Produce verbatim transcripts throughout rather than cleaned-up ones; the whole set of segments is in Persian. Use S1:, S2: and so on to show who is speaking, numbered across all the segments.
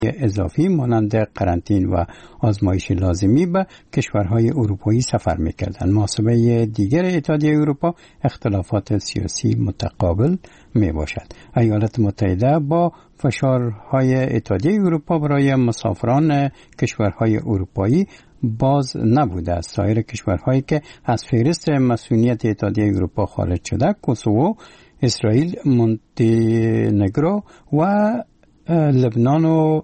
S1: اضافی مانند قرنطین و آزمایش لازمی به کشورهای اروپایی سفر می‌کردند. محاسبه دیگر اتحادیه اروپا اختلافات سیاسی متقابل میباشد. ایالات متحده با فشارهای اتحادیه اروپا برای مسافران کشورهای اروپایی باز نبوده است. سایر کشورهایی که از فهرست مسئولیت اتحادیه اروپا خارج شده، کوسوو، اسرائیل، مونتهنگرو و لبنان و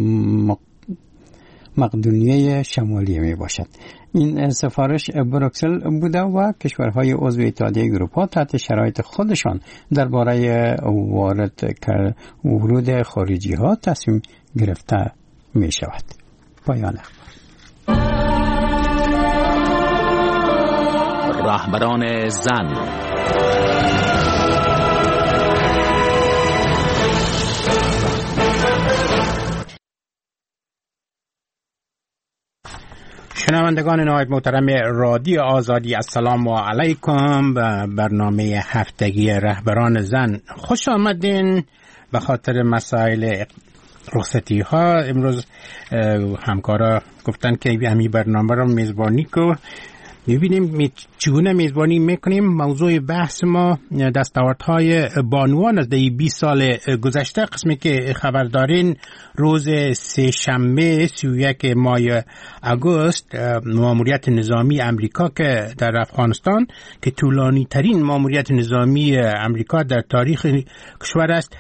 S1: مقدونیه شمالی می باشد. این سفارش بروکسل بوده و کشورهای عضو اتحادیه اروپا تحت شرایط خودشان درباره وارد ورود خارجی ها تصمیم گرفته می شود. پایان
S2: رهبران زن.
S3: شنوندگان نهایت محترم رادیو آزادی، السلام علیکم. به برنامه هفتگی رهبران زن خوش آمدین. به خاطر مسائل رخصتی ها امروز همکارا گفتن که همین برنامه رو میزبانی کو می‌بینیم چگونه میزبانی میکنیم. موضوع بحث ما دستاوردهای بانوان از دی بیست سال گذشته. قسمی که خبر دارین روز سه شنبه سی و یک ماه اگست ماموریت نظامی امریکا که در افغانستان که طولانی ترین ماموریت نظامی امریکا در تاریخ کشور است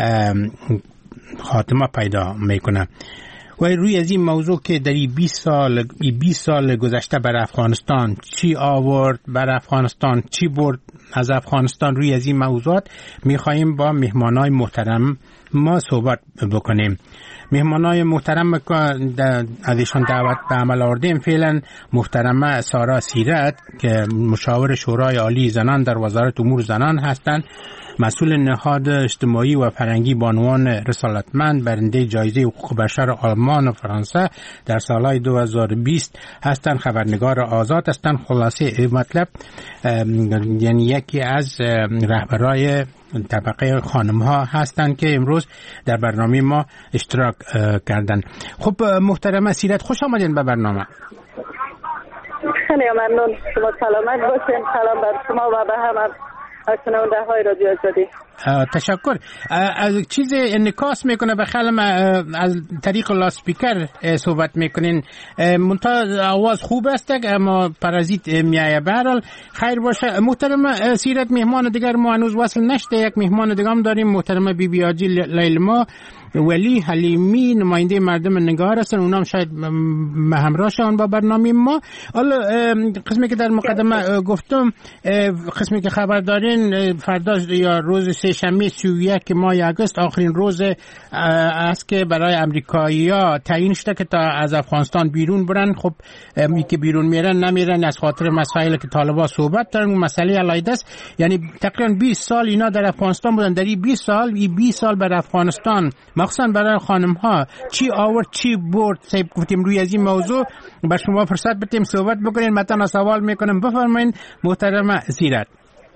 S3: خاتمه پیدا میکنه. و روی از این موضوع که در این بیست سال بیست سال گذشته بر افغانستان چی آورد، بر افغانستان چی برد از افغانستان، روی از این موضوعات میخواییم با مهمانای محترم ما صحبت بکنیم. مهمانای محترم که ازشان دعوت به عمل آوردیم فعلا محترمه سارا سیرت که مشاور شورای عالی زنان در وزارت امور زنان هستند، مسئول نهاد اجتماعی و فرهنگی بانوان رسالتمند، برنده جایزه حقوق بشر آلمان و فرانسه در سالهای دو هزار و بیست هستند، خبرنگار آزاد هستند. خلاصه مطلب یعنی یکی از رهبرای طبقه خانم ها هستند که امروز در برنامه ما اشتراک کردن. خب محترمه سیرت خوش آمدین به برنامه.
S4: خیلی ممنون. شما سلامت باشین. سلام بر شما و به همه از شنونده های رادیو آزادی.
S3: تشکر. از چیز انعکاس میکنه به خلم از طریق لاسپیکر صحبت میکنین، منتها آواز خوب است اما پرازیت میایه. به هر حال خیر باشه. محترم سیرت مهمان دیگر ما هنوز وصل نشده، یک مهمان دیگه هم داریم، محترم بی بی آجی لیلما ولی حلیمی، نماینده مردم نگار هستن، اونام شاید همراه شون با برنامه ما. حالا قسمی که در مقدمه گفتم، قسمی که خبر دارین فردا یا روز سه شنبه سی و یک ماه اگست آخرین روز است که برای امریکایی‌ها تعیین شده که تا از افغانستان بیرون برن. خب می که بیرون میرن نمیرن از خاطر مسائلی که طالبان صحبت دارن، اون مسئله علیحده است. یعنی تقریبا بیست سال اینا در افغانستان بودن. در این بیست سال این بیست سال بر افغانستان مخصوصا برای خانم ها چی آورد چی برد؟ سیب گفتیم روی از این موضوع به شما فرصت بدیم صحبت بکنین. مثلا سوال میکنم، بفرمایید محترم سیرت.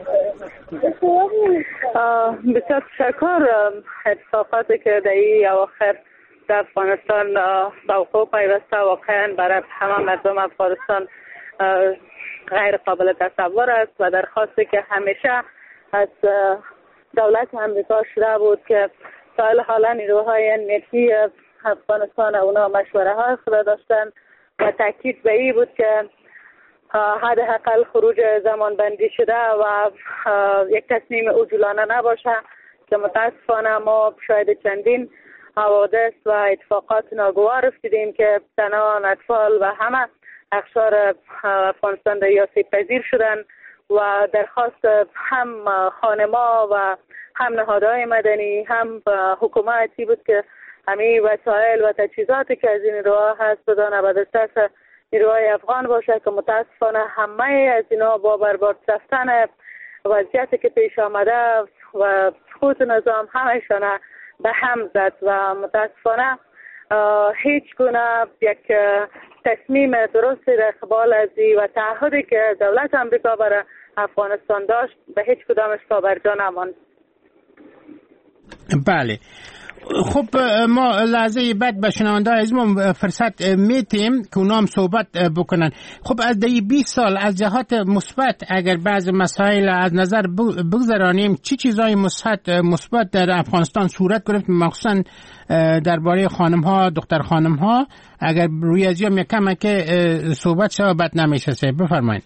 S4: بسیار تشکر. اتفاقاتی که در این اواخر در افغانستان به وقوع پیوسته واقعا برای همه مردم افغانستان غیر قابل تصور است و درخواستی که همیشه از دولت امریکا شده بود که سال حالا نیروهای امنیتی افغانستان اونا مشوره های خود داشتن و تاکید به این بود که حداقل خروج زمان بندی شده و یک تصمیم عجولانه نباشه که متاسفانه ما شاید چندین حوادث و اتفاقات ناگوار افتیدیم که زنان، اطفال و همه اقشار افغانستان در آسیب پذیر شدن و درخواست هم خانما و هم نهادهای مدنی هم حکومتی بود که همه وسایل و تجهیزاتی که از این نیروها هست بدانه به دست نیروهای افغان باشه که متاسفانه همه از اینا با برباد رفتن وضعیتی که پیش آمده و سقوط نظام همشان به هم زد و متاسفانه هیچ گونه یک تصمیم درستی در قبال از و تعهدی که دولت امریکا برای افغانستان داشت به هیچ کدامش پابرجا نماند.
S3: بله. خب ما لحظه بعد به شنونده عزیزم فرصت میتیم که اونا هم صحبت بکنن. خب از دی بیست سال از جهات مثبت اگر بعض مسائل از نظر بگذرانیم، چی چیزای مثبت مثبت در افغانستان صورت گرفت، مخصوصا درباره خانم ها، دختر خانم ها؟ اگر روی از یا کم که صحبت شد بد نمیشه، بفرمایید.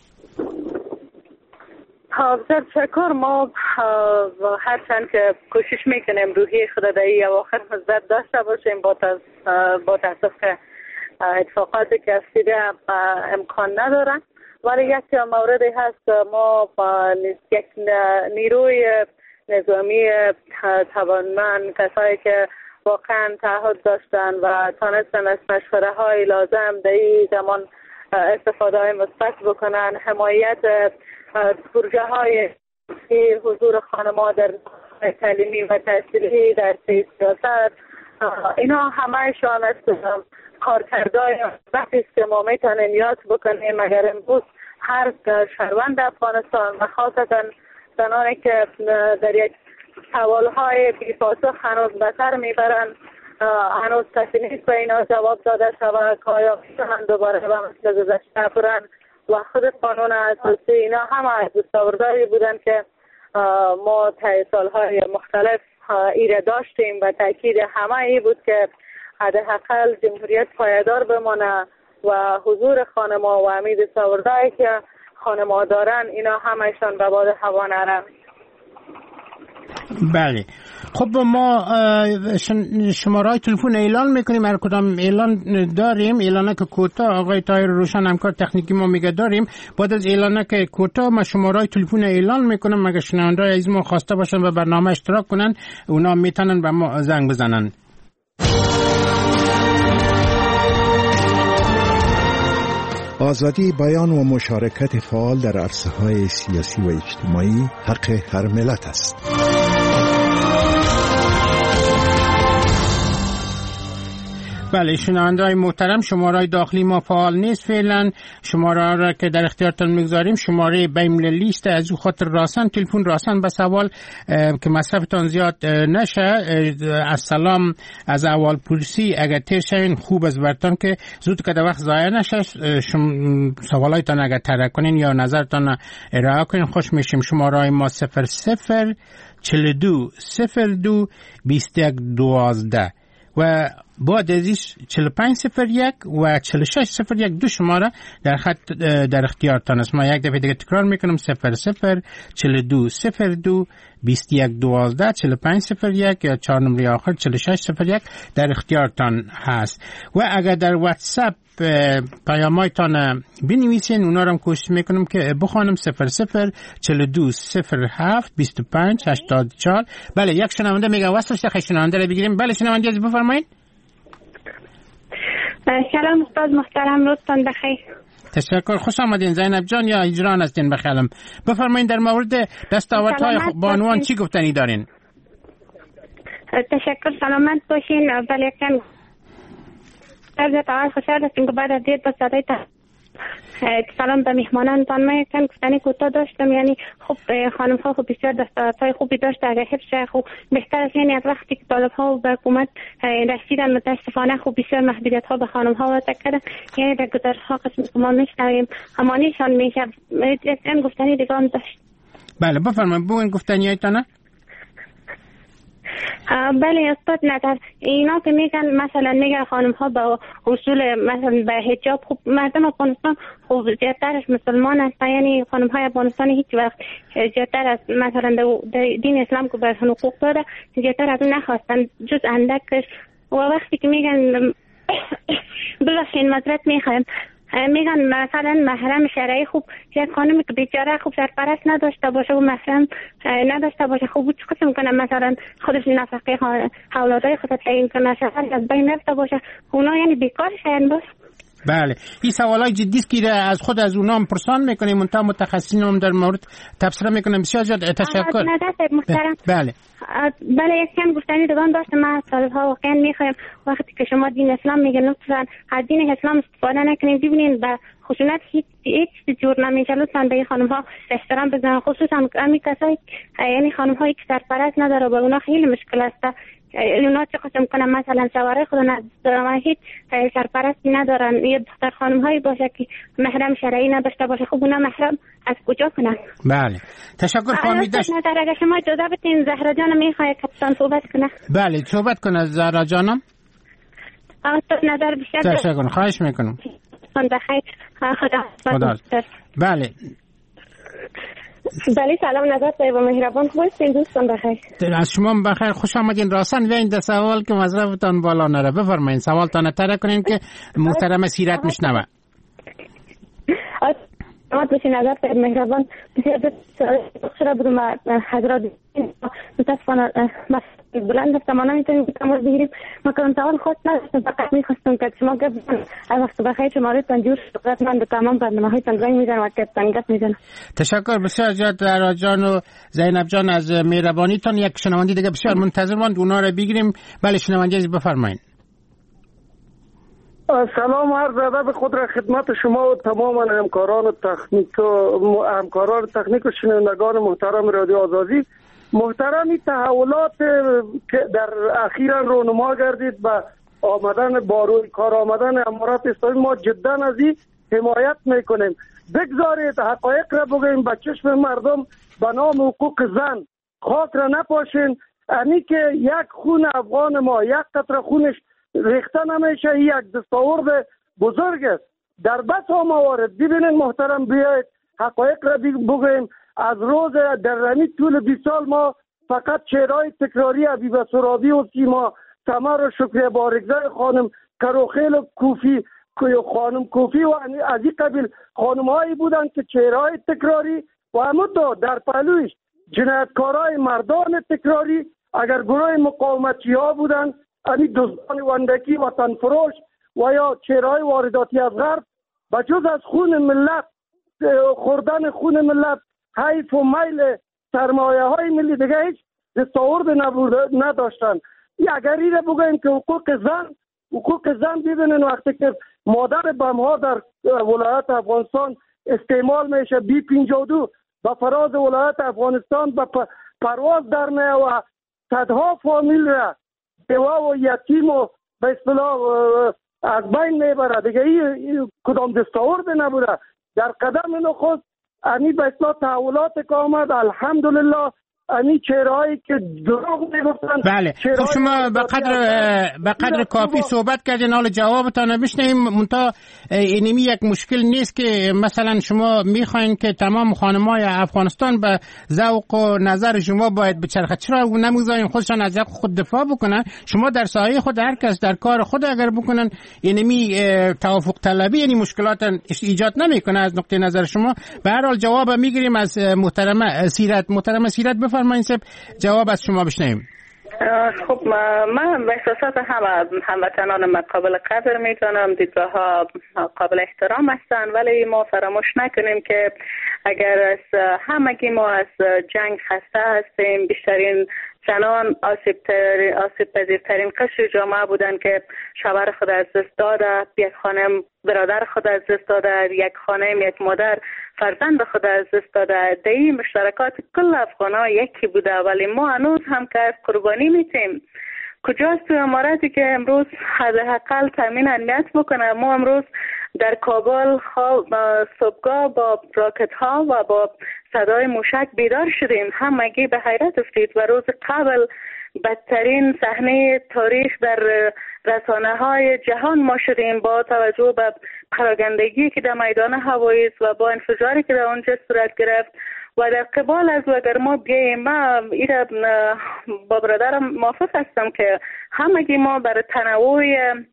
S4: بسیار تشکر. ما هرچند که کوشش میکنیم روحی خود در این اواخر مثبت داشته باشیم، با با تاسف که اتفاقاتی که افتیده امکان ندارن، ولی یک موردی هست ما یک نیروی نظامی توانمند، کسایی که واقعا تعهد داشتن و تانستن از مشوره های لازم در این زمان استفاده های مثبت بکنن، حمایت پروژه های حضور خانم‌ها در تعلیمی و تحصیلی در سیاست، اینا همهشان از کارکردهای وقتی است که ما میتونیم یاد بکنیم. اگر امروز هر شهروند افغانستان و خاصتا زنانی که در یک سوالهای بی پاسخ هنوز به سر میبرن، هنوز کسی نیست به اینا جواب داده شود که آیا میتونن دوباره و مثل گذشته برن، و خود قانون اساسی اینا همه از دستاوردهایی بودن که ما طی سالهای مختلف ایره داشتیم و تاکید همه ای بود که حداقل جمهوریت پایدار بمانه و حضور خانم‌ها و همین دستاوردهایی که خانم‌ها دارن اینا همشان به باد هوا نرن.
S3: بله. خب ما شماره‌های تلفن اعلان میکنیم، هر کدام اعلان داریم. اعلانه که کوتاه آقای طاهر روشن همکار تکنیکی ما میگه داریم. بعد از اعلانه که کوتاه ما شماره‌های تلفن اعلان میکنم، مگه شنونده‌های عزیز ما خواسته باشن و برنامه اشتراک کنن، اونا میتونن به ما زنگ بزنن.
S5: آزادی بیان و مشارکت فعال در عرصه‌های سیاسی و اجتماعی حق هر ملت است.
S3: بله شنونده‌های محترم، شماره‌های داخلی ما فعال نیست فعلا. شماره را که در اختیارتان میگذاریم شماره بین‌المللی است، از او خاطر راسن تلفن راسن به سوال که مصرفتان زیاد نشه. از سلام از اول پرسی اگر تیر شوین خوب از برتان که زود که در وقت ضایع نشه. سوالایتان اگر طرح کنین یا نظرتان ارائه کنین خوش میشیم. شماره ما صفر صفر چهل و دو صفر دو بیست و یک دوازده و بعد ازش چهل و پنج صفر یک و چهل و شش صفر یک دو شماره در خط در اختیارتان است. ما یک دفعه دیگه تکرار میکنم: صفر صفر چهل و دو صفر دو بیست و یک دوازده چهل و پنج صفر یک یا چهار نمره آخر چهل و شش صفر یک در اختیارتان هست. و اگر در واتساپ پیامایتان بنویسین اونا رو هم کوشش میکنم که بخوانم: صفر صفر چهل و دو صفر هفت بیست و پنج هشتاد و چهار. بله یک شنونده میگه واسه خیلی شنونده رو بگیریم. بله شنونده از بفرمایید.
S6: سلام استاد محترم، روزتان بخیر.
S3: تشکر، خوش آمدین زینب جان یا هجران هستین بخیرم. بفرمایید در مورد دستاوردهای بانوان چی گفتنی دارین؟
S6: تشکر، سلامت باشین. ولی یکن از تعال خوشحال هستیم که بعد از دیر با صدای سلام به میهمانانتان. من یکن گفتنی کوتاه داشتم. یعنی خب خانم ها خب بسیار دستاوردهای خوبی داشته، اگر حفظ خب بهتر است. یعنی از وقتی که طالب ها به حکومت رسیدن متاسفانه خب بسیار محدودیت ها به خانم ها وضع کردن. یعنی در گزارش ها قسم که ما میشنویم همانیشان میشه. این گفتنی دیگه هم داشت.
S3: بله بفرمایید بگوین گفتنی هایتانه.
S6: بله استاد، نظر اینا که میگن مثلا میگن خانم ها با اصول مثلا به حجاب، خب مردم افغانستان خب زیادترش مسلمان هستن. یعنی خانم های افغانستان هیچ وقت زیادتر از مثلا در دین اسلام که بهشون حقوق داده زیادتر از اون نخواستن جز اندکش. و وقتی که میگن ببخشید معذرت میخوایم، میگن مثلا محرم شرعی خوب یک خانمی که بیچاره خوب سرپرست نداشته باشه و محرم نداشته باشه، خوب چه قسم کنه مثلا خودش نفقه اولادای خودت تعیین کنه، شهر از بین رفته باشه، اونا یعنی بیکار شاید باشه.
S3: بله این سوالای جدی است که از خود از اونا هم پرسان میکنیم، منتها متخصصین هم در مورد تبصره میکنیم. بسیار زیاد تشکر.
S6: محترم.
S3: بله
S6: بله یک کم گفتنی دوام داشتم. من سالها واقعا میخوایم وقتی که شما دین اسلام میگن لطفا از دین اسلام استفاده نکنین، ببینین به خشونت هیچ هیچ جور نمیشه. لطفا به خانم ها احترام بزنن، خصوصا همین کسایی یعنی خانم هایی که سرپرست نداره با اونا خیلی مشکل است. اونا چه قسم کنن مثلا شوهر خود ندارن، هیچ سرپرستی ندارن، یه دختر خانم هایی باشه که محرم شرعی نداشته باشه، خب اونا محرم از کجا کنن؟
S3: بله تشکر فهمیده.
S6: اگر شما اجازه بدین زهرا جان میخواد کپتان صحبت کنه.
S3: بله صحبت کنه زهرا جانم.
S6: نظر بیشتر
S3: تشکر، خواهش میکنم.
S6: بخیر، خدا
S3: خدا. بله
S6: بله سلام نظر طیب و مهربان، خوب هستین دوستان؟ بخیر.
S3: از شما بخیر، خوش آمدین. راستن و این ده سوال که مظرفتان بالا نره بفرمایین، سوالتان تره کنین که محترم سیرت میشنوه.
S6: آمد بشه نظر طیب مهربان بسیار بسیار بودم حضرات متاسفانه بلند هستم ما نمیتونیم تماس بگیریم. ما کنم سوال خواست نداشتم، فقط میخواستم که شما گفت وقت بخیر شماره تنجور شکرت من به تمام برنامه های تنظیم میزنم و که تنگت میزنم. تشکر
S3: بسیار زیاد زهرا جان و زینب جان از مهربانیتان. یک شنونده دیگه بسیار منتظر ماند، اونا رو بگیریم. بله شنونده بفرمایید.
S7: سلام عرض ادب خود را خدمت شما و تمام همکاران تکنیک و همکاران تکنیک و شنوندگان محترم رادیو آزادی. محترمی تحولات که در اخیرا رونما گردید و آمدن باروی کار آمدن امارات اسلامی ما جدا از این حمایت میکنیم. بگذارید حقایق را بگوییم به چشم مردم به نام حقوق زن خاک را نپاشین. امی که یک خون افغان ما یک قطره خونش ریخته نمیشه، یک دستاورد بزرگ است در بس ها موارد. ببینید محترم بیایید حقایق را بگوییم. از روز در رمی طول بیست سال ما فقط چهرهای تکراری حبیبه سرابی و سیما سمر و شکریه بارگزای خانم کروخیل و کوفی خانم کوفی و از این قبیل خانم هایی بودن که چهرهای تکراری و همونطور در پهلویش جنایتکارهای مردان تکراری اگر گروه مقاومتی ها بودن، یعنی دزدان وندکی وطن فروش و یا چهرهای وارداتی از غرب، بجز از خون ملت خوردن خون ملت حیف و میل سرمایه های ملی دیگه هیچ دستاورد نداشتن. اگر ایره بگویم که حقوق زن حقوق زن ببینن وقتی که مادر بم ها در ولایت افغانستان استعمال میشه بی پنجاه و دو به فراز ولایت افغانستان به پرواز در میه و صدها فامیل را بیوه و یتیم و به اصطلاح از بین میبره دیگه. این کدام دستاورد نبوده. در قدم نخست امی به اصلاح تحولات که آمد الحمدلله امی چهرهایی که دروغ میگفتن.
S3: بله خب شما به قدر به قدر کافی صحبت کردین، حالا جوابتان بشنویم. منتها اینمی یک مشکل نیست که مثلا شما میخواین که تمام خانمای افغانستان به ذوق و نظر شما باید بچرخه، چرا نمیذارین خودشان از حق خود دفاع بکنن؟ شما در سایه خود هر کس در کار خود اگر بکنن اینمی توافق طلبی یعنی مشکلات ایجاد نمیکنه از نقطه نظر شما. به هر حال جواب میگیریم از محترمه سیرت. محترمه سیرت بفرمایید جواب از شما بشنویم.
S4: خب من به احساسات هم هموطنان من قابل قدر میدانم، دیدگاه ها قابل احترام هستن، ولی ما فراموش نکنیم که اگر از همگی ما از جنگ خسته هستیم، بیشترین زنان آسیب, آسیب پذیرترین قشر جامعه بودن که شوهر خود از دست داده، یک خانم برادر خود از دست داده، یک خانم یک مادر فرزند خود از دست داده. در این مشترکات کل افغان‌ها یکی بوده، ولی ما هنوز هم که قربانی میتیم. کجاست تو اماراتی که امروز حداقل تامین امنیت بکنه؟ ما امروز در کابل خواب صبحگاه با راکت ها و با صدای موشک بیدار شدیم، همگی به حیرت افتید و روز قبل بدترین صحنه تاریخ در رسانه های جهان ما شدیم با توجه به پراگندگی که در میدان هوایی و با انفجاری که در اونجا صورت گرفت. و در قبال از اگر ما بیاییم، ما ایره با برادرم موافق هستم که همگی ما برای تنوع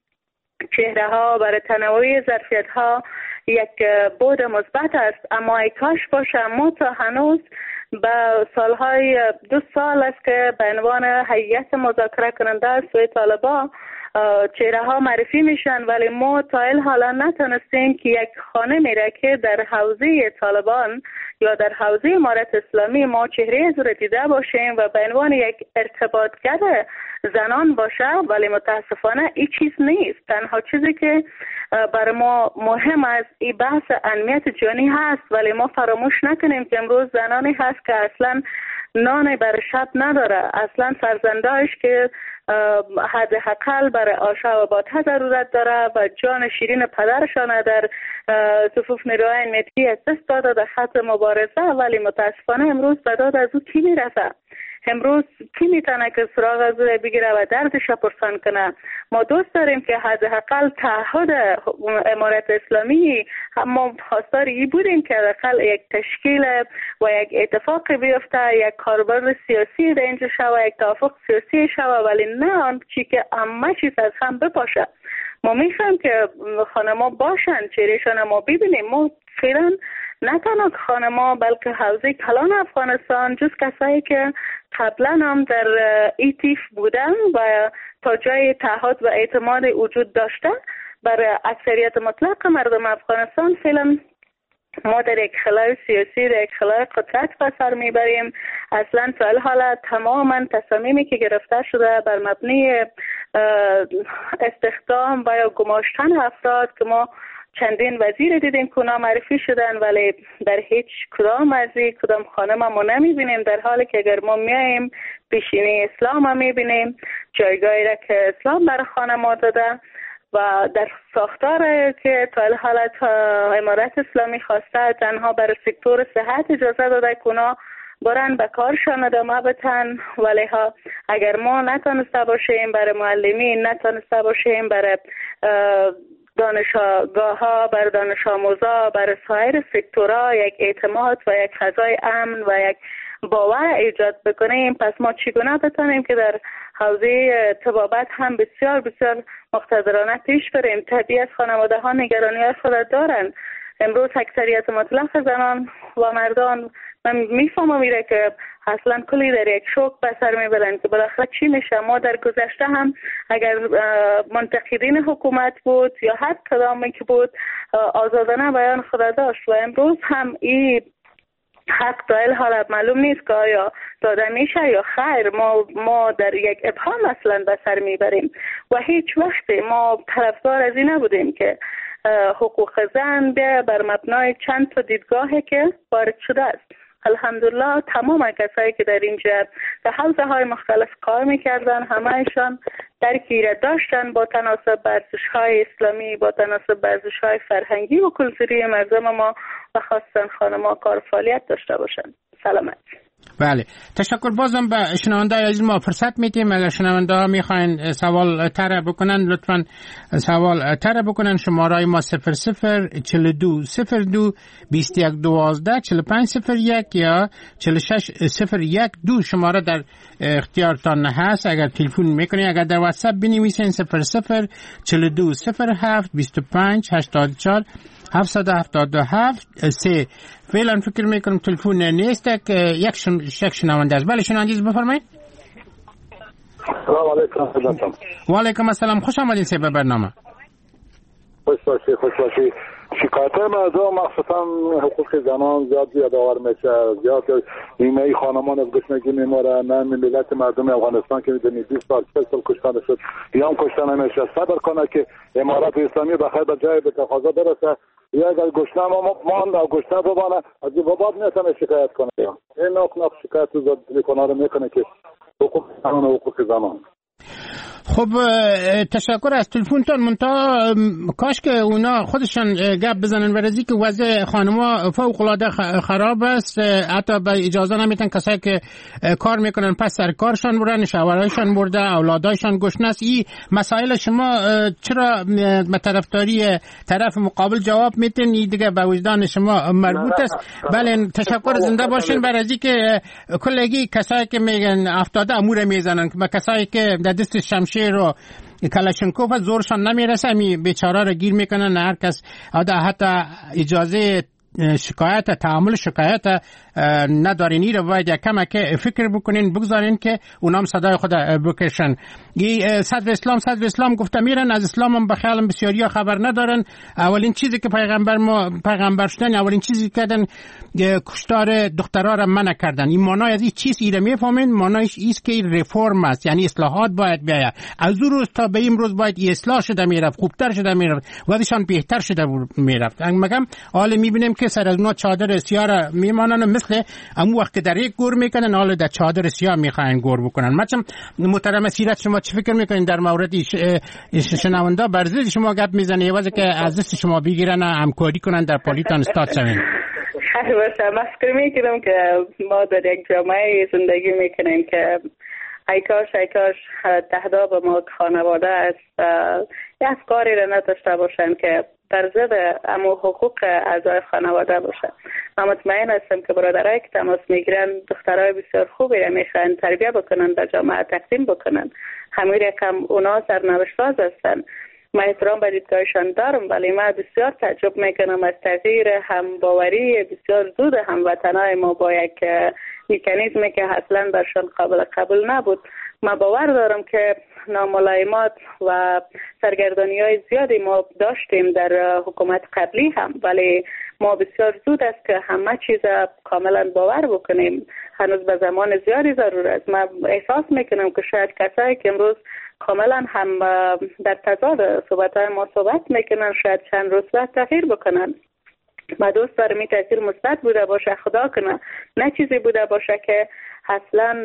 S4: چهره ها، برای تنوع ظرفیت ها یک بود مثبت است، اما ای کاش باشه ما تا هنوز به سالهای دو سال است که به عنوان هیئت مذاکره کننده از سوی طالبان چهره ها معرفی میشن، ولی ما تا این حالا نتونستیم که یک خانه میره که در حوزه طالبان یا در حوزه امارت اسلامی ما چهره از رو دیده باشیم و به عنوان یک ارتباطگر زنان باشه، ولی متاسفانه این چیز نیست. تنها چیزی که برای ما مهم است این بحث امنیت جانی هست، ولی ما فراموش نکنیم که امروز زنانی هست که اصلا نان بر شب نداره، اصلا فرزندایش که حداقل برای آشا و باته ضرورت داره و جان شیرین پدرشان در صفوف نیروهای امنیتی از دست داده در خط مبارزه، ولی متاسفانه امروز به داد از او کی میرسه؟ امروز کی میتونه که سراغ از او بگیره و دردش پرسان کنه؟ ما دوست داریم که حداقل تعهد امارت اسلامی، ما خواستار این بودیم که حداقل یک تشکیل و یک اتفاق بیفته، یک کاربرد سیاسی در اینجا شوه، یک توافق سیاسی شوه، ولی نه آن چی که همه چیز از هم بپاشه. ما میخوایم که خانما باشن، چهرهشان ما ببینیم. ما فعلا نه تنها خانما بلکه حوزه کلان افغانستان جز کسایی که قبلا هم در ایتیف بودن و تا جای تعهد و اعتماد وجود داشته، برای اکثریت مطلق مردم افغانستان فعلا ما در یک خلای سیاسی، در یک خلای قدرت به سر میبریم. اصلا تا حالا تماما تصامیمی که گرفته شده بر مبنی استخدام و یا گماشتن افراد که ما چندین وزیر دیدیم که اونا معرفی شدن، ولی در هیچ کدام از کدام خانه ما نمیبینیم، در حالی که اگر ما میاییم پیشینی اسلام هم میبینیم، جایگاهی را که اسلام بر خانه ما داده و در ساختار که تا حالت امارت اسلامی خواسته تنها برای سکتور صحت اجازه داده که اونا برن به کارشان ادامه بتن، ولی ها اگر ما نتونسته باشیم برای معلمین، نتونسته باشیم برای دانشگاه ها، بر دانش آموزا، بر سایر سکتورها یک اعتماد و یک فضای امن و یک باور ایجاد بکنیم، پس ما چگونه بتونیم که در حوزه طبابت هم بسیار بسیار مقتدرانه پیش بریم؟ طبیعت خانواده ها نگرانی های خود دارن. امروز اکثریت مطلق زنان و مردان من میفهمم میره که اصلا کلی در یک شوک به سر میبرن که بالاخره چی میشه. ما در گذشته هم اگر منتقدین حکومت بود یا هر کدامی که بود آزادانه بیان خود داشت و امروز هم این حق دائل حالت معلوم نیست که آیا داده میشه یا خیر. ما ما در یک ابهام اصلا به سر میبریم و هیچ وقت ما طرفدار از این نبودیم که حقوق زن به بر مبنای چند تا دیدگاهی که وارد شده است. الحمدلله تمام کسایی که در اینجا در حوزه های مختلف کار میکردن همهشان درکی را داشتن با تناسب به ارزش های اسلامی، با تناسب به ارزش های فرهنگی و کلتوری مردم ما و خاصتا خانم‌ها کار فعالیت داشته باشند. سلامت.
S3: بله، تشکر. بازم به شنونده عزیز ما فرصت میدیم، اگر شنونده ها میخواین سوال طرح بکنن لطفا سوال طرح بکنن. شماره ما صفر صفر چهل و دو صفر دو بیست و یک دوازده چهل و پنج صفر یک یا چهل و شش صفر یک دو شماره در اختیارتان هست. اگر تلفن میکنین، اگر در واتساپ بنویسین صفر صفر چهل و دو صفر هفت بیست و پنج هشتاد و چهار هفتصد و هفتاد و هفت سه. فعلا فکر میکنم تلفن نیست که یک شن... شک شنونده است. بله شنونده بفرمایید.
S8: سلام علیکم حضرتم.
S3: و علیکم السلام، خوش آمدید سه به برنامه.
S8: خوش باشی خوش باشی. شکایت مردم مخصوصا حقوق زنان زیاد یادآور میشه، زیاد ایمه خانمان از گشنگی میمارن، نه ملت مردم افغانستان که میدونید بیست سال چهل سال کشتن شد یا هم کشتن نمیشه. صبر کنه که امارت اسلامی بخیر به جای به تقاضا برسه، یا اگر گشنه ما ما گشنه ببانه از این بابات میتونه شکایت کنه. این نوع نوع شکایت رو میکنه رو میکنه که حقوق زنان و حقوق زنان.
S3: خب تشکر از تلفنتون. منتها کاش که اونا خودشان گپ بزنن ورزی که وضع خانما فوق العاده خراب است، حتی به اجازه نمیتن کسایی که کار میکنن پس سر کارشان برن، شوهرایشان برده، اولادایشان گشنه است. این مسائل شما چرا به طرفداری طرف مقابل جواب میتین؟ این دیگه به وجدان شما مربوط است. بله تشکر، زنده باشین. برای که کلگی کسایی که میگن افتاده امور میزنن به کسایی که در دست شمشیر رو کلاشنکوف زورشان نمیرسه، می بیچاره رو گیر میکنن. هر کس حتی اجازه شکایت تعامل شکایت ندارین. این رو باید یک کم که فکر بکنین، بگذارین که اونام صدای خود بکشن. این صدر اسلام صدر اسلام گفته میرن، از اسلام هم بخیالم بسیاری ها خبر ندارن. اولین چیزی که پیغمبر ما پیغمبر شدن، اولین چیزی که کردن کشتار دخترها را منع کردن. این معنای از این چیز ایره میفهمین، معنایش ایست که این رفرم است، یعنی اصلاحات باید بیاید. از اون روز تا به این روز باید این اصلاح شده میرفت، خوبتر شده میرفت، وضعشان بهتر شده میرفت. مگم حالا میبینیم که سر از اونا چادر سیاه را میمانن، مثل امو وقت که در یک گور میکنن حالا در چادر سیاه میخواین گور بکنن. مثلا محترم سیرت، شما چه فکر میکنین در مورد شنونده بر ضد شما گپ میزنه، یوازه که از دست شما بگیرن همکاری کنن در پالیتان استاد شوین؟
S4: خیلی باشه، من فکر میکنم که ما در یک جامعه زندگی میکنیم که ای کاش ای کاش تهداب ما خانواده است یه افکاری را نداشته باشن که در ضد امو حقوق اعضای خانواده باشه. من مطمئن هستم که برادرایی که تماس میگیرن دخترای بسیار خوبی را میخوان تربیت بکنن، در جامعه تقدیم بکنن. همین رقم اونا سرنوشت‌ساز هستن. من احترام به دیدگاهشان دارم، ولی من بسیار تعجب میکنم از تغییر همباوری بسیار زود هموطنای ما با یک مکانیزمی که اصلا برشان قابل قبول نبود. من باور دارم که ناملایمات و سرگردانی های زیادی ما داشتیم در حکومت قبلی هم، ولی ما بسیار زود است که همه چیز کاملا باور بکنیم. هنوز به زمان زیادی ضرور است. من احساس میکنم که شاید کسایی که امروز کاملا هم در تضاد صحبت‌های ما صحبت میکنن شاید چند روز بعد تغییر بکنن. من دوست دارم این تغییر مثبت بوده باشه، خدا کنه نه چیزی بوده باشه که اصلا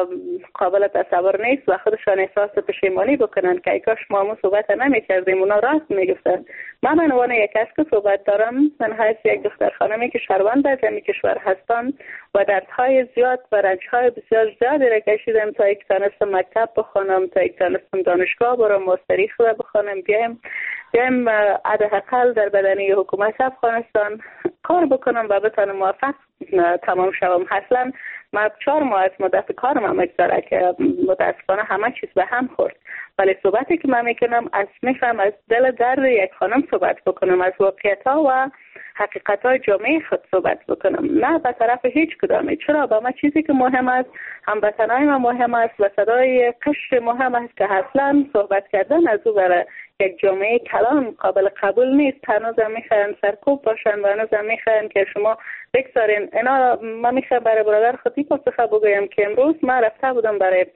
S4: قابل تصور نیست و خودشان احساس پشیمانی بکنن که ای کاش ما همون صحبت نمی کردیم. اونا راست میگفتن. من من عنوان یک کس که صحبت دارم، من حیث یک دختر خانمی که شهروند در زمین کشور هستم و دردهای زیاد و رنجهای بسیار زیادی را کشیدم تا یک تانستم مکتب بخونم، تا یک تانستم دانشگاه برم، ماستری خود بخونم، بیایم بیایم حداقل در بدنی حکومت افغانستان کار بکنم و بتونم موفق تمام شوم. اصلا من چهار ماه از مدت کارم هم اگذاره که متاسفانه همه چیز به هم خورد، ولی صحبتی که من میکنم از میخوام از دل درد یک خانم صحبت بکنم، از واقعیت ها و حقیقت های جامعه خود صحبت بکنم، نه به طرف هیچ کدامی. چرا؟ با من چیزی که مهم است هموطنای من مهم است و صدای قشر مهم است که اصلا صحبت کردن از او برای یک جامعه کلان قابل قبول نیست. هنوز هم میخواین سرکوب باشن و هنوز هم میخواین که شما بگذارین اینا. من میخوام برای برادر خودی پاسخ بگویم که امروز من رفته بودم برای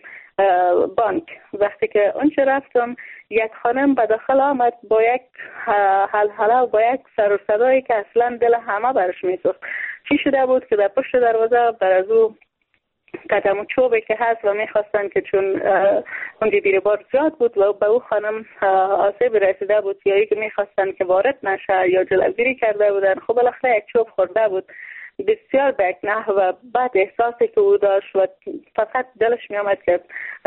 S4: بانک. وقتی که اونجا رفتم یک خانم به داخل آمد با یک حلحله و با یک سر و صدایی که اصلا دل همه برش میسوخت. چی شده بود که در پشت دروازه بر از او قدم و چوبی که هست و میخواستن که چون اونجا دیربار زیاد بود و به او خانم آسیب رسیده بود یا که میخواستن که وارد نشه یا جلوگیری کرده بودن. خب بالاخره یک چوب خورده بود. بسیار به یک نحو و بعد احساسی که او داشت و فقط دلش میامد که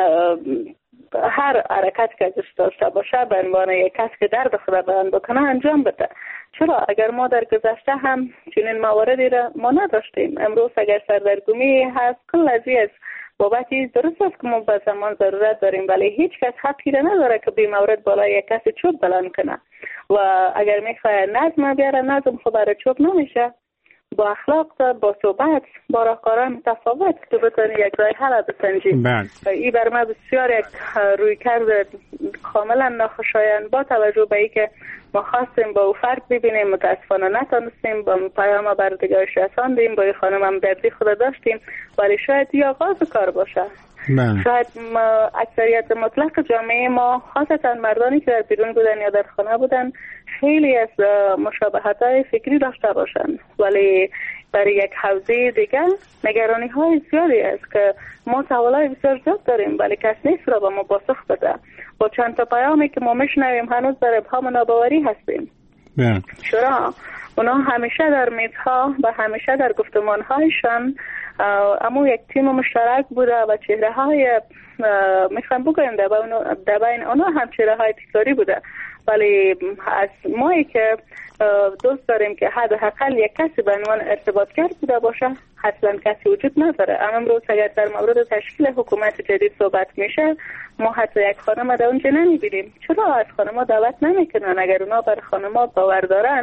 S4: هر حرکت که ازش داشته باشه به عنوان یک کس که درد خود بیان بکنه انجام بده. چرا؟ اگر ما در گذشته هم چنین مواردی را ما نداشتیم، امروز اگر سردرگمی هست کل از بابتی درست است که ما به زمان ضرورت داریم، ولی هیچ کس حقی را نداره که بی مورد بالای یک کس چوب بلند کنه و اگر میخواه نظم بیاره نظم خود برای چوب نمیشه. با اخلاق دار، با صحبت، با راهکارهای متفاوت که بتونی یک راه حل بسنجی. این بر ما بسیار یک روی کرده کاملا ناخوشایند با توجه به ای که ما خواستیم با او فرق ببینیم، متاسفانه نتونستیم، با پیام بردگاهش رساندیم، با این خانم هم دردی خود داشتیم، ولی شاید این آغاز کار باشه. من. شاید اکثریت مطلق جامعه ما خاصتا مردانی که در بیرون بودن یا در خانه بودن خیلی از مشابهت‌های فکری داشته باشند، ولی برای یک حوزه دیگه نگرانی های زیادی است که ما سوالای بسیار زیاد داریم ولی کس نیست را به ما پاسخ بده. با چند تا پیامی که ما میشنویم هنوز در ابهام و ناباوری هستیم. yeah. چرا؟ اونا همیشه در میزها و همیشه در گفتمانهایشان اما یک تیم مشترک بوده و چهره های میخوام بگویم در بین اونا هم چهره های تکراری بوده، ولی از مایی که دوست داریم که حداقل یک کسی به عنوان ارتباط کرد بوده باشه اصلا کسی وجود نداره. اما امروز اگر در مورد تشکیل حکومت جدید صحبت میشه ما حتی یک خانم در اونجا نمیبینیم. چرا از خانم‌ها دعوت نمیکنن؟ اگر اونا بر خانم‌ها باور دارن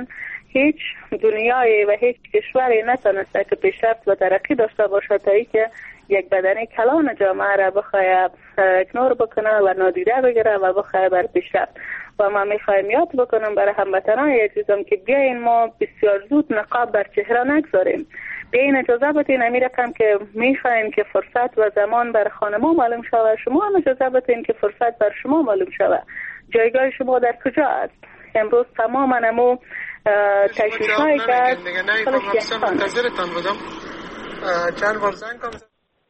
S4: هیچ دنیای و هیچ کشوری نتونسته که پیشرفت و ترقی داشته باشه تا ای که یک بدنه کلان جامعه را بخواه اکنور بکنه و نادیده بگیره و بخواه بر پیشرفت. و ما میخوایم یاد بکنم برای هموطنان عزیزم که بیاین ما بسیار زود نقاب بر چهره نگذاریم. بیاین اجازه بدین امیر رقم که میخوایم که فرصت و زمان بر خانما معلوم شود، شما هم اجازه بدین که فرصت بر شما معلوم شود. جایگاه شما در کجا است؟ امروز تماما امو تشویش هایی که از
S7: منتظرتان بودم چند بار زنگ کنم.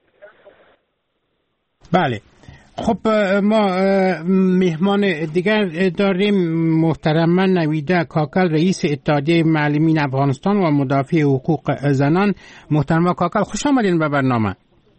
S3: بله خب ما مهمان دیگر داریم. محترم نویده کاکل رئیس اتحادیه معلمین افغانستان و مدافع حقوق زنان. محترم کاکل خوش آمدین به برنامه.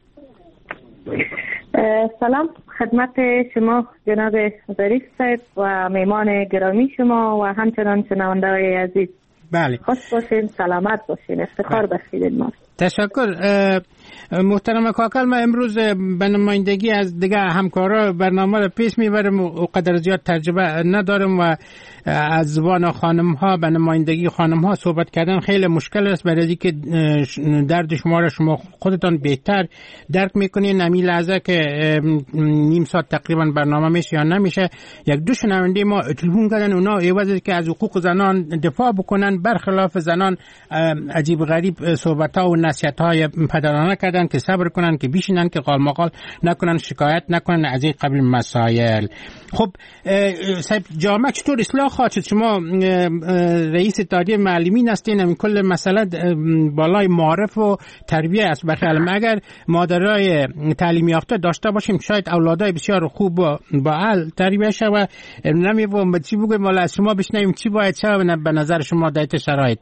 S9: سلام خدمت شما جناب ظریف صاحب و مهمان گرامی شما و همچنان شنونده‌های عزیز.
S3: بله
S9: خوش باشین، سلامت باشین، افتخار بخشید ما.
S3: تشکر. محترم کاکل، ما امروز به نمایندگی از دیگه همکارا برنامه رو پیش میبرم و قدر زیاد تجربه ندارم و از زبان خانم ها به نمایندگی خانم ها صحبت کردن خیلی مشکل است، برای که درد شما را شما خودتان بهتر درک میکنین. نمی لحظه که نیم ساعت تقریبا برنامه میشه یا نمیشه، یک دو شنونده ما تلفن کردن، اونا عوض که از حقوق زنان دفاع بکنن برخلاف زنان عجیب غریب صحبت ها و نصیحت های پدرانه کردن که صبر کنن، که بیشینن، که قال مقال نکنن، شکایت نکنن از این قبیل مسائل. خب صاحب جامعه چطور اصلاح خواهد شد؟ شما رئیس اتحادیه معلمین هستین، همین کل مسئله بالای معارف و تربیه است. بخیالم اگر مادرای تعلیم یافته داشته باشیم شاید اولادای بسیار خوب و باحال تربیه شه و نمی‌فهم چی بگم، ولی از شما بشنویم چی باید شه به نظر شما در شرایط.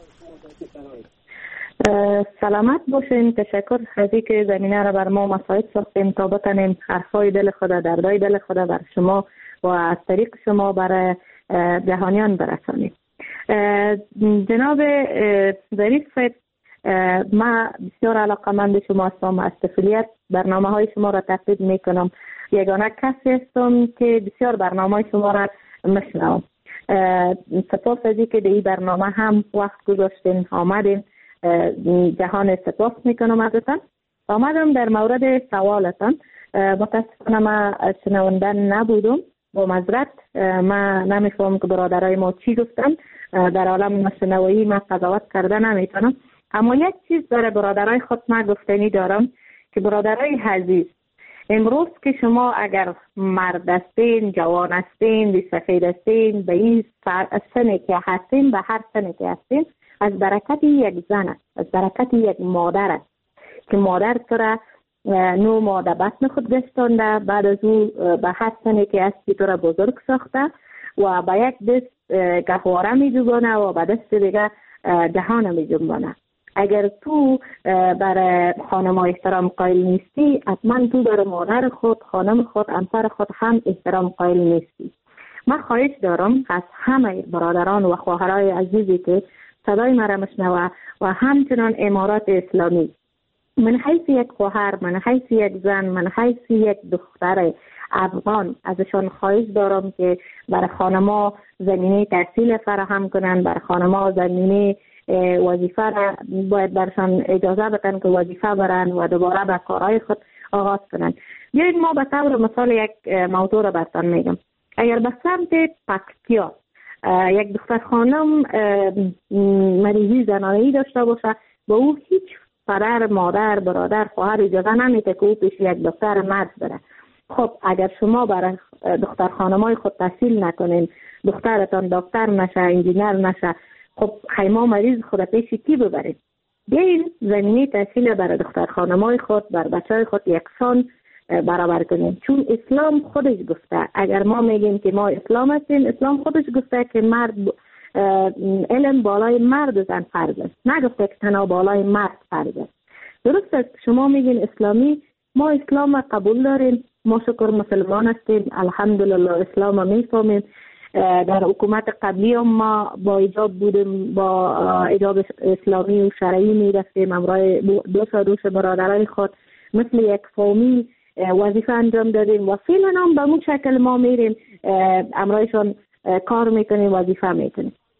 S9: سلامت باشین. تشکر از اینکه زمینه را بر ما مساعد ساختیم تا بتونیم حرفای دل خود، دردای دل خود بر شما و از طریق شما برای جهانیان برسانیم. جناب ظریف صاحب، ما بسیار علاقه‌مند شما هستم، از طفولیت برنامه های شما را تعقیب میکنم. یگانه کسی هستم که بسیار برنامه شما را میشنوم. سپاس از اینکه در این برنامه هم وقت گذاشتین آمدین. جهان سپاس میکنم ازتان. آمدم در مورد سوالتان. متاسفانه ما شنونده نبودم، با معذرت. ما نمیفهم که برادرای ما چی گفتن. در عالم شنوایی ما قضاوت کرده نمیتونم، اما یک چیز برای برادرای خود ما گفتنی دارم که برادرای عزیز، امروز که شما اگر مرد هستین، جوان هستین، بی سفید هستین، به این سنی که هستین، به هر سنی که هستین، از برکت یک زن است، از برکت یک مادر است که مادر تو نو ماده بطن خود گشتانده، بعد از او به هر سنی که هستی تو را بزرگ ساخته و به یک دست گهواره می جوبانه و به دست دیگه جهان می جنبانه. اگر تو برای خانم احترام قائل نیستی، حتما تو برای مادر خود، خانم خود، همسر خود هم احترام قائل نیستی. من خواهش دارم از همه برادران و خواهرای عزیزی که صدای مرا میشنوه و همچنان امارات اسلامی، من حیث یک خواهر، من حیث یک زن، من حیث یک دختر افغان ازشان خواهش دارم که برای خانما زمینه تحصیل فراهم کنن، برای خانما زمینه وظیفه را باید برشان اجازه بدن که وظیفه برن و دوباره به کارهای خود آغاز کنن. بیایید ما به طور مثال یک موضوع را براتون میگم. اگر به سمت پکتیا یک دختر خانم مریضی زنانه‌ای داشته باشه، با او هیچ پدر، مادر، برادر، خواهر اجازه نمیده که او پیش یک دکتر مرد بره. خب اگر شما برای دختر خانمای خود تحصیل نکنین، دخترتان دکتر نشه، انجینر نشه، خب خیما مریض خود پیش کی ببرید؟ بیاین زمینه تحصیل برای دختر خانمای خود، بر بچهای خود یکسان برابر کنیم، چون اسلام خودش گفته. اگر ما میگیم که ما اسلام هستیم، اسلام خودش گفته که مرد علم بالای مرد و زن فرض است، نگفته که تنها بالای مرد فرض است. درست است شما میگین اسلامی، ما اسلام قبول داریم، ما شکر مسلمان هستیم، الحمدلله اسلام رو میفهمیم. در حکومت قبلی هم ما با ایجاب بودیم، با ایجاب اسلامی و شرعی میرفتیم امرای دو سا دوش برادرای خود مثل یک فامیل وظیفه انجام دادیم و فعلا هم به اون شکل ما میریم امرایشان کار میکنیم، وظیفه میکنیم.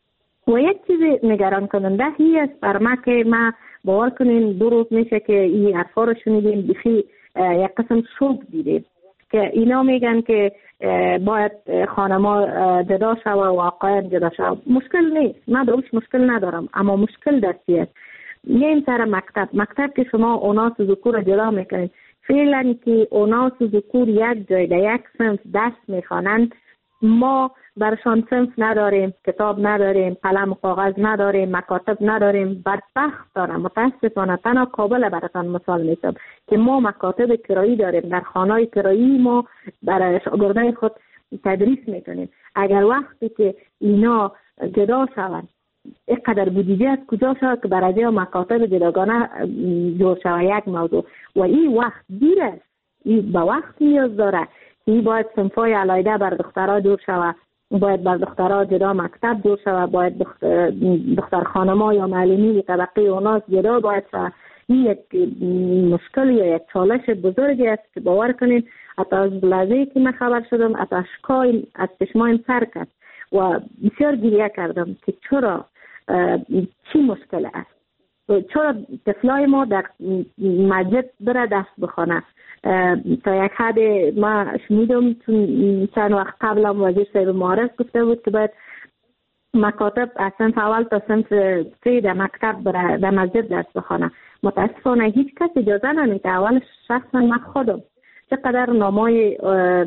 S9: و یک چیز نگران کننده هی است بر ما که ما باور کنین دو روز میشه که این حرفا رو شنیدیم، بخی یک قسم شوک دیدیم که اینا میگن که باید خانما جدا شوه و آقایان جدا شوه. مشکل نیست، من دروش مشکل ندارم، اما مشکل دستی است. یه سر مکتب مکتب که شما اوناس و ذکور جدا میکنید، فعلا که اوناس و ذکور یک جای در یک صنف درس میخوانند، ما برشان صنف نداریم، کتاب نداریم، قلم و کاغذ نداریم، مکاتب نداریم. بدبخت دارم متاسفانه. تنها کابل براتان مثال میزنم که ما مکاتب کرایی داریم، در خانه کرایی ما برای شاگردای خود تدریس میکنیم. اگر وقتی که اینا جدا شوند اینقدر بودجه از کجا شود که برای مکاتب جداگانه جور شود؟ یک موضوع. و این وقت دیر است، این به وقت نیاز داره. این باید صنفای علیحده بر دخترها جور شود، باید بر دخترها جدا مکتب جور شود، باید دختر, دختر خانما یا معلمی طبقه اوناس جدا باید شود. این یک مشکل یا یک چالش بزرگی است که باور کنین حتی از لحظه‌ای که من خبر شدم حتی اشکای از چشمایم سر کرد و بسیار گریه کردم که چرا چی مشکل است، چرا طفلای ما در مسجد بره درس بخونه. تا یک حد ما شنیدم چند وقت قبل هم وزیر صاحب معارف گفته بود که باید مکاتب از صنف اول تا صنف سه در مکتب بره در مسجد درس بخونه. متاسفانه هیچ کس اجازه نمیده. اول شخصا من خودم چقدر نامای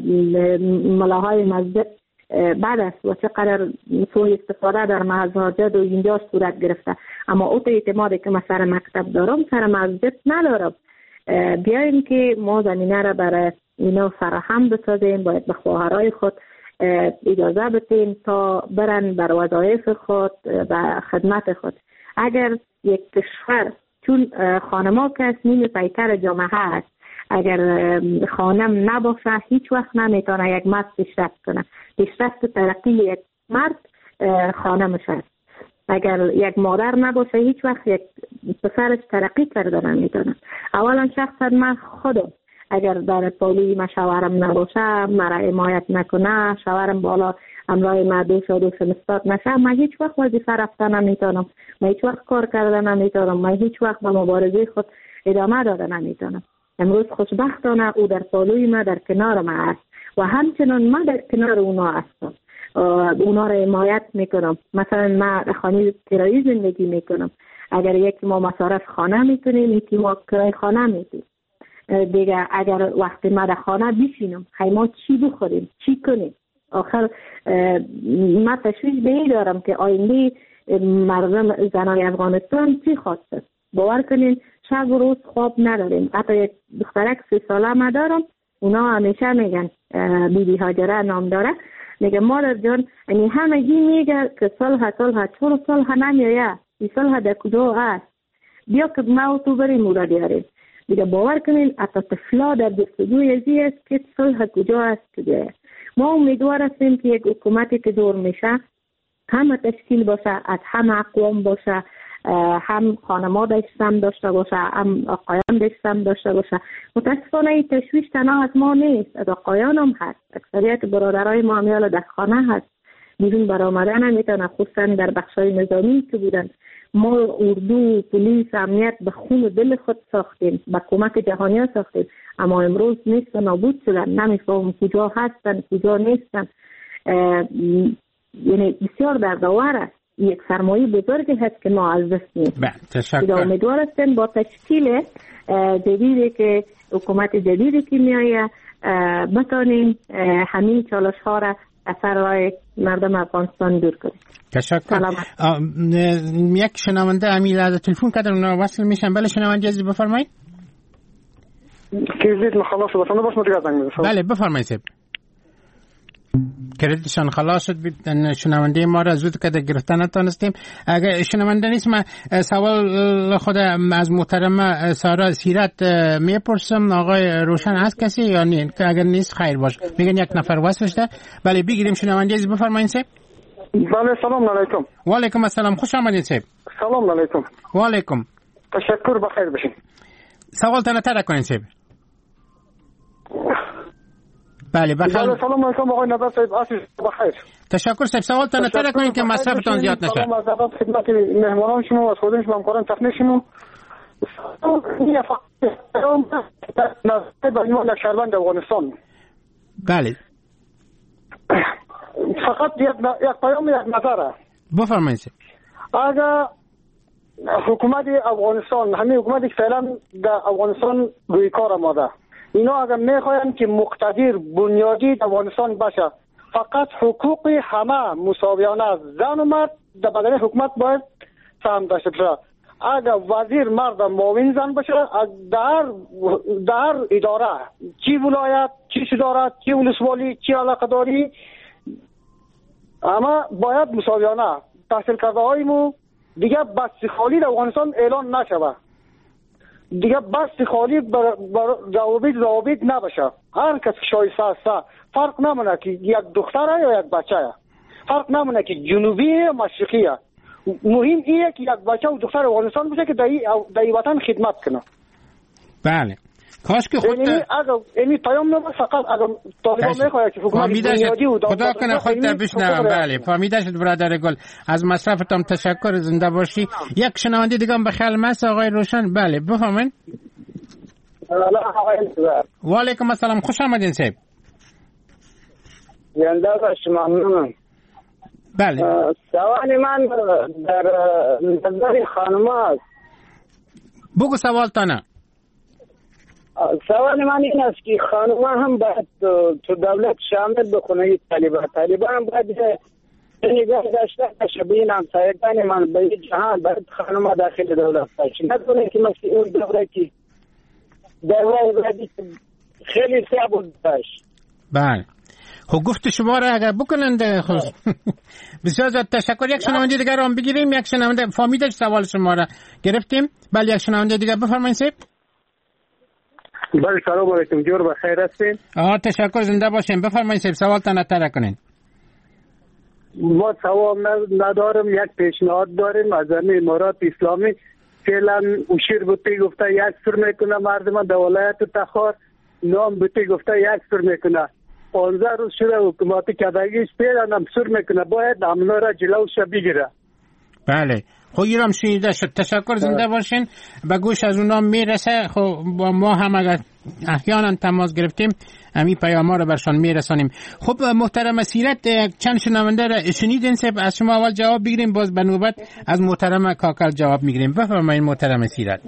S9: ملاهای مسجد بعد است و چقدر سوء استفاده در محض حاجت و اینجا صورت گرفته، اما اوت اعتمادی که من سر مکتب دارم سر مسجد ندارم. بیاییم که ما زمینه را برای اینا فراهم بسازیم. باید به خواهرای خود اجازه بدیم تا برن بر وظایف خود و خدمت خود. اگر یک کشور چون خانما که نیم پیکر جامعه است، اگر خانم نباشه هیچ وقت نمیتونه یک مرد پیشرفت کنه. پیشرفت ترقی یک مرد خانمش است. اگر یک مادر نباشه هیچ وقت یک پسرش ترقی کرده نمیتونه. اولا شخصا من خودم اگر در پالوی ما شوهرم نباشه، مرا حمایت نکنه، شوهرم بالا همراه ما دوش و دوش مستاد نشه، من هیچ وقت وظیفه رفته نمیتونم، من هیچ وقت کار کرده نمیتونم، من هیچ وقت به مبارزه خود ادامه داده نمیتونم. امروز خوشبختانه او در پالوی ما در کنار ما است و همچنان من در کنار اونا هستم، اونا را حمایت میکنم. مثلا من خانه کرایی زندگی میکنم، اگر یکی ما مصارف خانه میکنیم یکی ما کرای خانه میکنیم دیگه. اگر وقتی ما در خانه بشینم خیلی ما چی بخوریم چی کنیم؟ آخر ما تشویش به این دارم که آینده مردم زنای افغانستان چی خواست. باور کنین شب و روز خواب نداریم. حتی یک دخترک سی ساله ما دارم، اونا همیشه میگن بی بی هاجره نام داره، میگه مادر جان یعنی همگی میگه که صلح صلح چور صلح نمیایه، این صلح در کجا است؟ بیا که ما و تو بریم او را بیاریم. دیگه باور کنین حتی طفلا در جستجوی ازی است که صلح کجا است کجا. ما امیدوار هستیم که یک حکومتی که دور میشه همه تشکیل باشه، از همه اقوام باشه، هم خانما داشتم داشته باشه، هم آقایان داشتم داشته باشه. متاسفانه این تشویش تنها از ما نیست، از آقایان هم هست. اکثریت برادرای ما همیال در خانه هست، بیرون برآمدن نمیتونه، خصوصا در بخشای نظامی که بودن. ما اردو، پلیس، امنیت به خون و دل خود ساختیم، به کمک جهانی ها ساختیم، اما امروز نیست و نابود شدن. نمیفهم کجا هستن کجا نیستن. یعنی بسیار دردآور است. یک سرمایه بزرگی هست که ما از دست میدیم.
S3: تشکر.
S9: امیدوار هستیم با تشکیل جدیدی که حکومت جدیدی که میآید بتانیم همین چالش ها را از سر راه مردم افغانستان دور کنیم.
S3: تشکر. یک شنونده امیل از تلفن کردن اونا وصل میشن. بله شنونده عزیز بفرمایید.
S7: کردیت خلاص شد باشه مدیر زنگ.
S3: بله بفرمایید. کردیتشان خلاص شد. شنونده ما را زود که گرفتن نتونستیم. اگر شنونده نیست من سوال خود از محترم سارا سیرت میپرسم. آقای روشن هست کسی یا نه؟ اگر نیست خیر باش. میگن یک نفر واسه ده. بله بگیریم شنونده عزیز بفرمایید سه.
S7: بله سلام علیکم.
S3: و علیکم السلام. خوش آمدید سه.
S7: سلام علیکم.
S3: و علیکم.
S7: تشکر بخیر باشین.
S3: سوال تنه تر کنین سه. بله بخیر.
S7: سلام علیکم آقای نظر صاحب، عصر بخیر.
S3: تشکر صاحب. سوال تان تر کنین که مصرفتان زیاد نشه.
S7: سلام از ادب خدمت مهمانان شما و خودم شما همکاران تکنیک شما. این فقط نظر به شهروند افغانستان.
S3: بله.
S7: فقط یک یک پیام یک نظره.
S3: بفرمایید.
S7: اگر حکومت افغانستان، همین حکومتی که فعلا در افغانستان روی کار آمده، اینا اگر میخواین که مقتدر بنیادی در افغانستان باشه، فقط حقوق همه مساویانه است، زن و مرد در بدن حکومت باید سهم داشته باشه. اگر وزیر مرد معاون زن باشه، در در اداره چی ولایت، چی صدارت، چی ولسوالی، چی علاقه داری، اما باید مساویانه. تحصیل کرده هایمو دیگه بسته خالی در افغانستان اعلان نشوه، دیگه بسته خالی بر, بر ضوابط ضوابط نباشه. هر کس شایسته است، فرق نمونه که یک دختره یا یک بچه، فرق نمونه که جنوبی یا مشرقی. مهم اینه که یک بچه و دختر افغانستان باشه که در این وطن خدمت کنه.
S3: بله. کاش که خود
S7: یعنی اگر یعنی پیام نمونه فقط اگر طالبان میخواد که حکومت بنیادی و
S3: خدا کنه خودت بشنوم. بله فهمیده شد برادر گل. از مصرفتان تشکر، زنده باشی. یک شنونده دیگه هم بخیر مس آقای روشن. بله بفهمین. و علیکم السلام، خوش آمدین صاحب.
S10: زنده باشی، ممنونم.
S3: بله.
S10: سوال من در نظر خانم است.
S3: بگو سوال تانه.
S10: سوال من این است که خانم هم باید تو دولت شامل بکنه. طالبان طالبان هم باید نگاه داشته باشه به این همسایگان من به جهان، باید خانم داخل دولت باشه، ندونه که مثل اون دوره که دوره خیلی صعب داشت.
S3: بله. خب گفت شما را اگر بکنند بسیار زیاد تشکر. یک شنونده دیگر رو هم بگیریم. یک شنونده فهمیده سوال شما را گرفتیم. بله یک شنونده دیگر بفرمایید صاحب.
S11: بله سلام علیکم، جور بخیر هستین؟
S3: آه تشکر، زنده باشین. بفرمایید صاحب سوال تا نتره کنین.
S11: ما سوال ندارم، یک پیشنهاد داریم از امارات اسلامی. فعلا اوشیر بوتی گفته یک سر میکنه مردم در ولایت تخار، نام بوتی گفته یک سر میکنه. پانزده روز شده حکومت کدگیش پیران هم سر میکنه، باید عملا را جلوش بگیره.
S3: بله خب ایرام شنیده شد. تشکر، زنده باشین. به گوش از اونا میرسه. خب ما هم اگر احیانا تماس گرفتیم همین پیام ها رو برشان میرسانیم. خب محترم سیرت چند شنونده را شنیدین صاحب، از شما اول جواب بگیریم، باز به نوبت از محترم کاکل جواب میگیریم. بفرمایید محترم سیرت.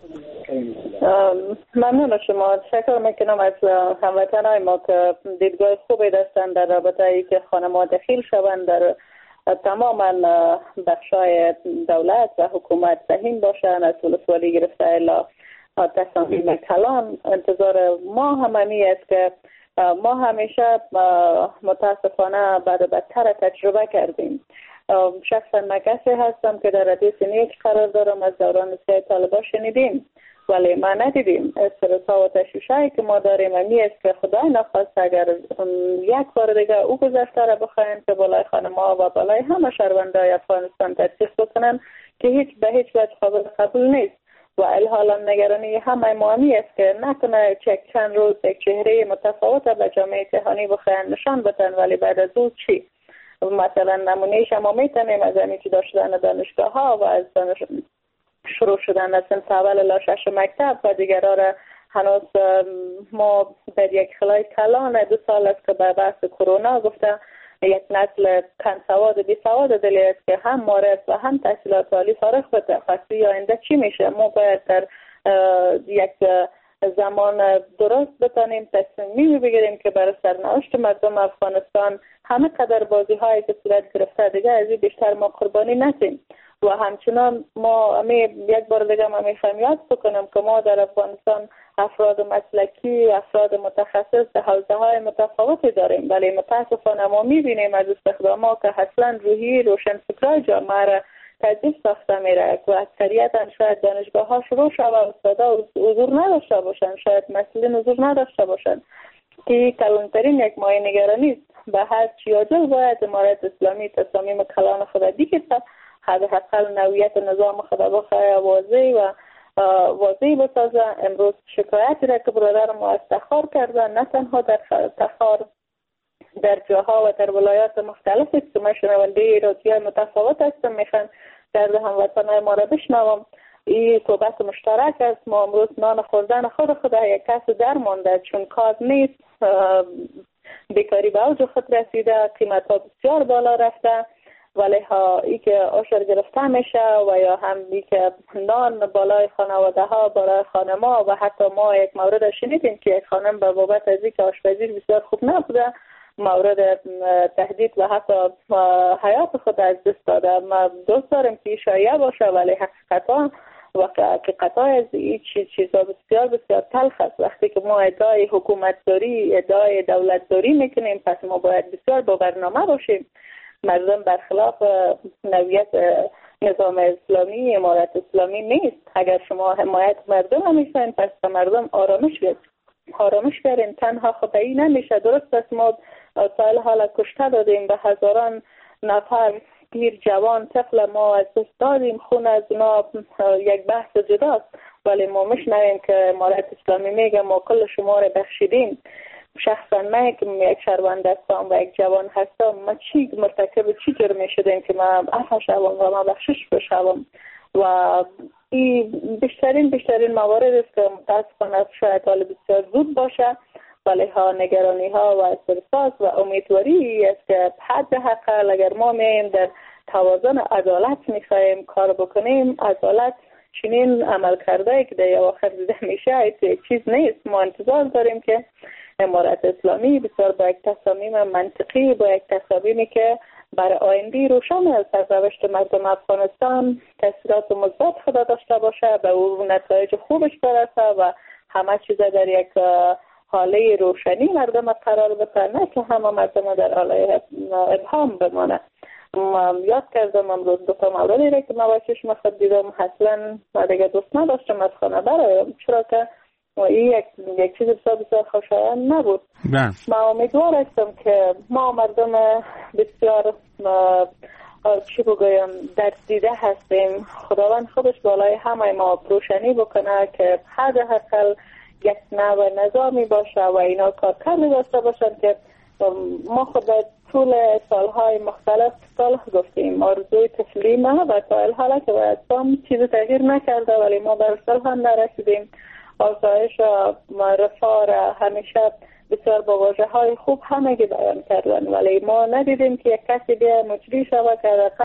S4: ممنون شما. تشکر میکنم از هموطنای ما که دیدگاه خوبی داشتن در رابطه ای که خانم‌ها دخیل شوند در تماما بخشای دولت و حکومت سهیم باشن، از ولسوالی گرفته الا تصامیم کلان. انتظار ما همانی است که ما همیشه متاسفانه بعد بدتر تجربه کردیم. شخصا من کسی هستم که در ردیف نیک قرار دارم، از دوران سیاه طالبان شنیدیم ولی ما ندیدیم. استرس‌ها و تشویش‌هایی که ما داریم همی است که خدای نخواست اگر یک بار دیگه او گذشته را بخواهیم که بالای خانم‌ها و بالای همه شهروندای افغانستان تدقیق بکنن که هیچ به هیچ وجه قابل قبول نیست. و الحالا نگرانی همه ما همی است که نکنه چک چند روز یک چهره متفاوت به جامعه جهانی بخواهند نشان بدن ولی بعد از او چی؟ مثلا نمونهش ما میتونیم از همین جدا شدن دانشگاه ها و از دانش شروع شدن از صنف اول الی شش مکتب و دیگرها را هنوز ما در یک خلای کلان دو سال است که به بحث کرونا گفته یک نسل کم سواد و بی سواد دلی است که هم مارس و هم تحصیلات عالی فارغ به تخصصی آینده چی میشه. ما باید در یک زمان درست بتانیم تصمیم بگیریم که برای سرنوشت مردم افغانستان همه قدر بازی هایی که صورت گرفته دیگه از این بیشتر ما قربانی نشیم. و همچنان ما امی یک بار دیگه ما میخوایم یاد بکنم که ما در افغانستان افراد مسلکی، افراد متخصص در حوزه های متفاوتی داریم ولی متاسفانه ما میبینیم از استخدامات که اصلا روحی روشنفکرای جامعه را تضعیف ساخته میره و اکثریتا شاید دانشگاه ها شروع شد و استادا حضور نداشته باشن، شاید مسئولین حضور نداشته باشن که کلانترین یک مایه نگرانی است. به هر چی عاجل باید امارت اسلامی تصامیم کلان خود دیگه حداقل نوعیت نظام خود بخواه واضح و واضح بسازه. امروز شکایتی را که برادر ما استخار کردن، نه تنها در تخار، در جاها و در ولایات مختلف است که من شنونده رادیوی متفاوت هستم، میخوان درد هموطنان ما را بشنوم. این صحبت مشترک است. ما امروز نان خوردن خود خود یک کس در مانده، چون کار نیست، بیکاری به اوج خود رسیده، قیمت ها بسیار بالا رفته، ولی ها ای که عشر گرفته میشه و یا هم ای که نان بالای خانواده ها، بالای خانما و حتی ما یک مورد شنیدیم که یک خانم به بابت از اینکه آشپزی بسیار خوب نبوده مورد تهدید و حتی حیات خود از دست داده. ما دوست داریم که شایعه باشه، ولی حقیقتا و حقیقتا از این چیز چیزا بسیار بسیار تلخ است. وقتی که ما ادعای حکومت داری، ادعای دولت داری میکنیم، پس ما باید بسیار با برنامه باشیم. مردم برخلاف نوعیت نظام اسلامی، امارت اسلامی نیست. اگر شما حمایت مردم همیشن، پس مردم آرامش بیارین. آرامش بیارین. تنها خدایی نمیشه. درست است ما سال حالا کشته دادیم، به هزاران نفر پیر، جوان، طفل ما از دست دادیم. خون از اونا یک بحث جداست، ولی ما میشنویم که امارت اسلامی میگه ما کل شما رو بخشیدیم. شخصا من که یک شهروند هستم و یک جوان هستم، ما چی مرتکب چی جرمی شدیم که من عفو شوم و من بخشش بشوم؟ و این بیشترین بیشترین موارد است که متاسفانه شاید حال بسیار زود باشه، ولی ها نگرانی ها و استرس و امیدواری است که حد حقیقت اگر ما میم در توازن عدالت میخوایم کار بکنیم، عدالت چنین عمل کرده که در آخر دیده میشه یک چیز نیست. ما انتظار داریم که امارت اسلامی بسیار با یک تصامیم منطقی، با یک تصامیمی که برای آینده روشن از سرنوشت مردم افغانستان تاثیرات مثبت خدا داشته باشه، به او نتایج خوبش برسه و همه چیز در یک حاله روشنی مردم قرار بده، نه که همه مردم در حاله ابهام بمانه. یاد کردم امروز دو تا موردی را که من با چشم خود دیدم، اصلا من دیگه دوست نداشتم از خانه برایم، چرا که این یک یک چیز بسیار بسیار خوشایند نبود. من امیدوار هستم که ما مردم بسیار چی بگویم درد هستیم. خداوند خودش بالای همه ما روشنی بکنه که حداقل یک نوع نظامی باشه و اینا کار کردی داشته باشن که ما خود طول سالهای مختلف صلح گفتیم. آرزوی تسلیم و تا الحالا که باید هم چیز تغییر نکرده، ولی ما بر صلح هم نرسیدیم. آسایش و رفاه را همیشه بسیار با واژه های خوب همگی بیان کردن، ولی ما ندیدیم که یک کسی بیا مجری شود که